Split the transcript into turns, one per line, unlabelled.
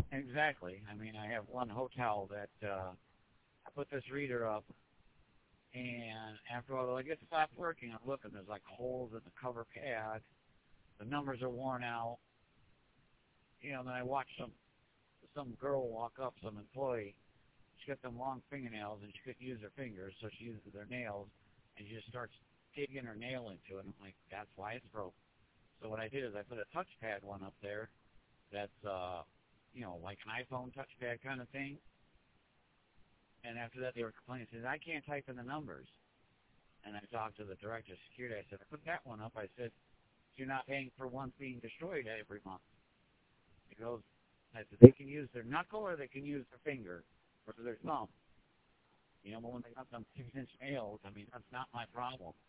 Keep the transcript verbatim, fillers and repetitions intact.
Exactly. I mean, I have one hotel that uh, I put this reader up, and after all, like it stopped working. I'm looking. There's like holes in the cover pad. The numbers are worn out. You know, then I watched some some girl walk up, some employee. She got them long fingernails, and she couldn't use her fingers, so she uses her nails, and she just starts digging her nail into it. I'm like, that's why it's broke. So what I did is I put a touchpad one up there that's, uh, you know, like an iPhone touchpad kind of thing. And after that, they were complaining. They said, I can't type in the numbers. And I talked to the director of security. I said, I put that one up. I said, you're not paying for one being destroyed every month. He goes, I said, they can use their knuckle or they can use their finger or their thumb. You know, but when they got them six-inch nails, I mean, that's not my problem.